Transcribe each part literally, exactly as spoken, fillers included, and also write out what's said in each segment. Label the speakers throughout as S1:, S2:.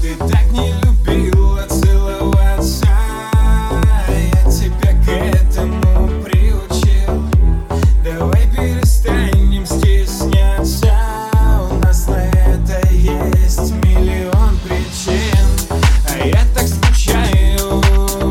S1: Ты так не любила целоваться, я тебя к этому приучил. Давай перестанем стесняться, у нас на это есть миллион причин. А я так скучаю,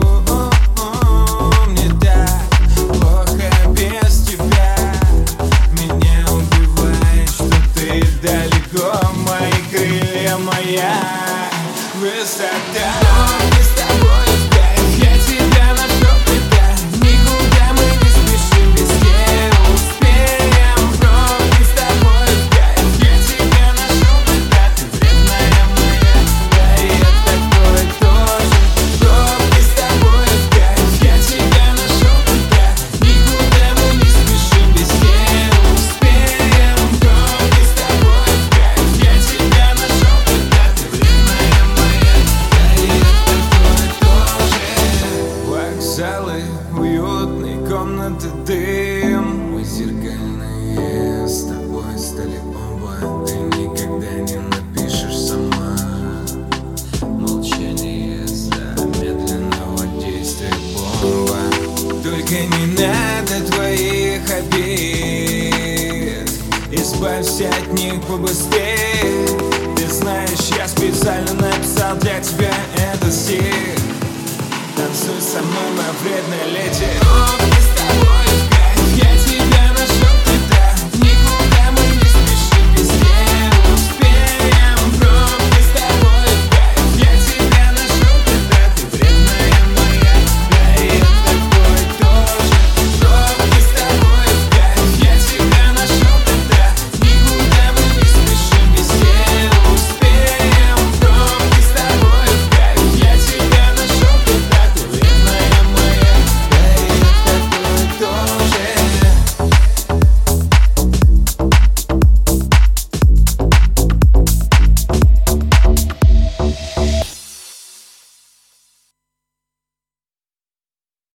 S1: мне так плохо без тебя. Меня убивает, что ты далеко, мои крылья, моя высота. Мы с тобой в кайф, я тебя нашел, когда никуда мы не спешим, везде успеем. Пробки с тобой в кайф, я тебя нашел, когда ты вредная моя, да и я такой тоже. Пробки с тобой в кайф, я тебя нашел, когда никуда мы не спешим, везде успеем. Пробки с тобой в кайф, я тебя нашел, когда ты вредная моя, да и я такой тоже. Вокзалы, уютные комнаты, дым. Мы зеркальные, с тобой стали оба. Ты никогда не напишешь сама. Молчание замедленного действия бомба. Только не надо твоих обид, избавься от них побыстрее. Ты знаешь, я специально написал для тебя этот стих. Танцуй со мной, моя вредная леди. О, мы с тобой